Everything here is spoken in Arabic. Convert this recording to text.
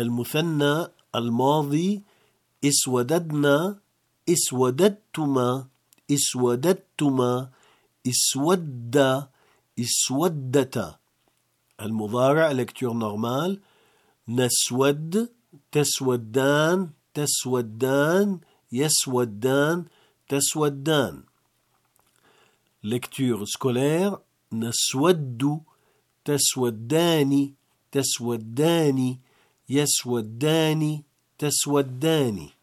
المثنى الماضي اسوددنا، اسوددتما، اسوددتما، اسود، اسودتا. المضارع lecture normale نسود، تسودان، تسودان، يسودان، تسودان. lecture scolaire نسود، تسودان، تسودان، يسودان، تسودان.